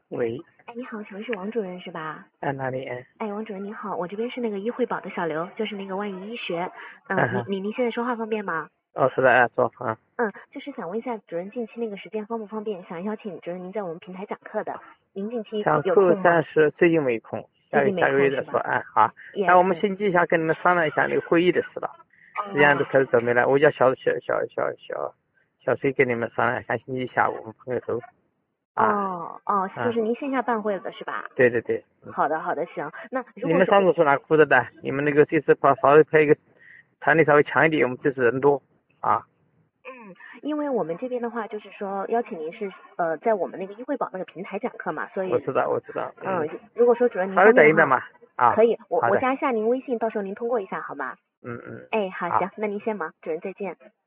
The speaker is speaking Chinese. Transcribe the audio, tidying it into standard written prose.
喂， 哎，你好，请问是王主任是吧？ 哪里？ 哎，王主任您好，我这边是那个医惠保的小刘，就是那个万一医学。您哈， 您现在说话方便吗？ 哦，是的，做啊。 就是想问一下主任近期那个时间方不方便？想邀请主任您在我们平台讲课的，您近期讲课有空吗？ 暂时最近没空， 最近没下个月再说。 空是吧？ 好。 也我们星期一想跟你们商量一下那个会议的事了，时间都开始准备了。我叫小崔跟你们商量，看星期一下午我们碰个头。 就是您线下办会的是吧？ 对对对。 好的好的，行。那如你们果说上次说哪个负责的？你们那个这次稍微派一个团队稍微强一点，我们这次人多啊。 因为我们这边的话，就是说邀请您是在我们那个医惠保那个平台讲课嘛，所以我知道。 如果说主任您稍微方便的话， 等一等嘛。 可以，我好的。 加一下您微信，到时候您通过一下好吗？ 嗯。 哎，好， 好。 行，那您先忙，主任再见。